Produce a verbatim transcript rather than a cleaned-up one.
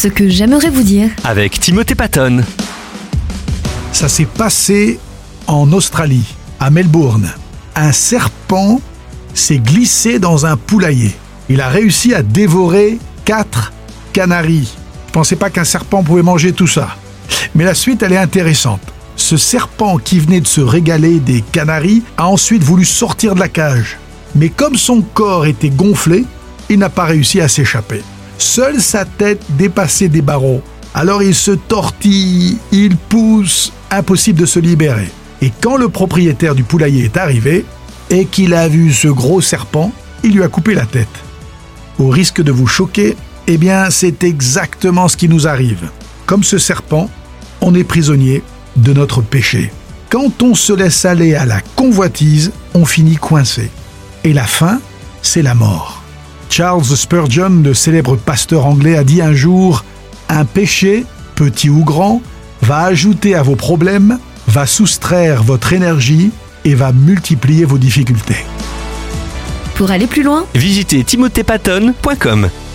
Ce que j'aimerais vous dire. Avec Timothée Patton. Ça s'est passé en Australie, à Melbourne. Un serpent s'est glissé dans un poulailler. Il a réussi à dévorer quatre canaris. Je ne pensais pas qu'un serpent pouvait manger tout ça. Mais la suite, elle est intéressante. Ce serpent qui venait de se régaler des canaris a ensuite voulu sortir de la cage. Mais comme son corps était gonflé, il n'a pas réussi à s'échapper. Seule sa tête dépassait des barreaux. Alors il se tortille, il pousse, impossible de se libérer. Et quand le propriétaire du poulailler est arrivé et qu'il a vu ce gros serpent, il lui a coupé la tête. Au risque de vous choquer, eh bien c'est exactement ce qui nous arrive. Comme ce serpent, on est prisonnier de notre péché. Quand on se laisse aller à la convoitise, on finit coincé. Et la fin, c'est la mort. Charles Spurgeon, le célèbre pasteur anglais, a dit un jour « Un péché, petit ou grand, va ajouter à vos problèmes, va soustraire votre énergie et va multiplier vos difficultés. » Pour aller plus loin, Visitez timothée patton point com.